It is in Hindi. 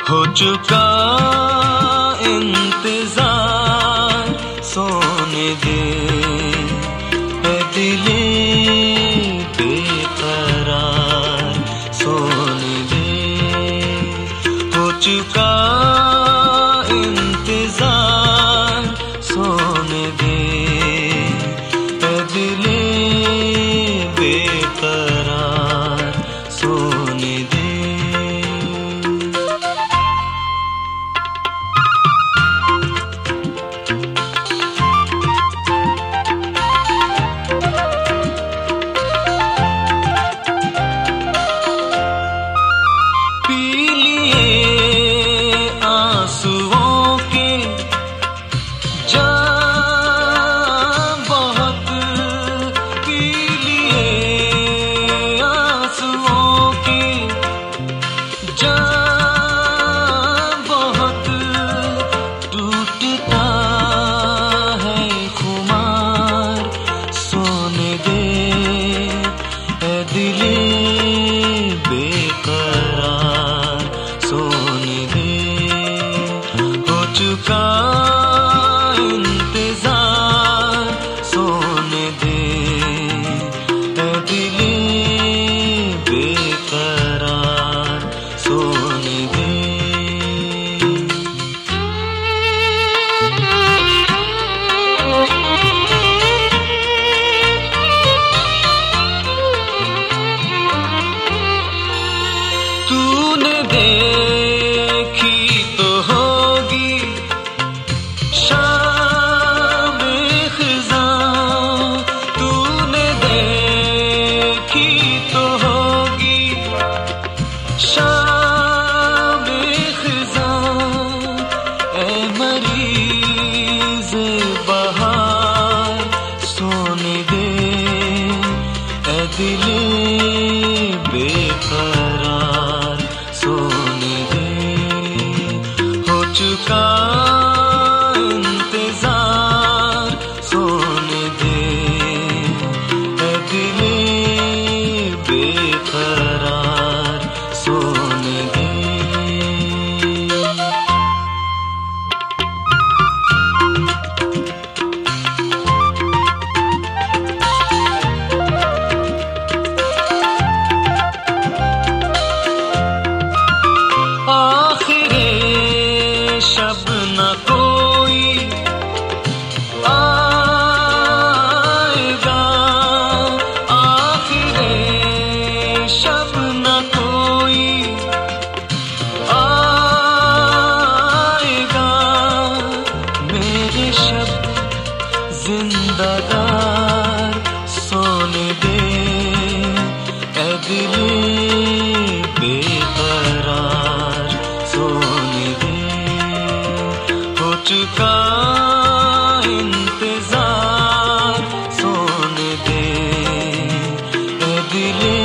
हो चुका इंतजार सोने दे, है दिले बेकरार सोने दे। हो चुका इंतजार सोने दे, है दिले बेकरार सोने दे। तूने देखी तो होगी शाम ख़िज़ां, तूने देखी तो होगी शाम ख़िज़ां। ऐ मरीज़ बहार सोने दे, ऐ दिले बेकरार सोने दे। हो चुका इंतजार सोने दे, है दिले बेकरार सोने दे। शब न कोई आएगा, आखिरे शब न कोई आएगा। मेरे शब जिंदादार सोने दे, ऐ दिले बेकरार सोने दे। हो चुका इंतजार सोने दे, ऐ दिले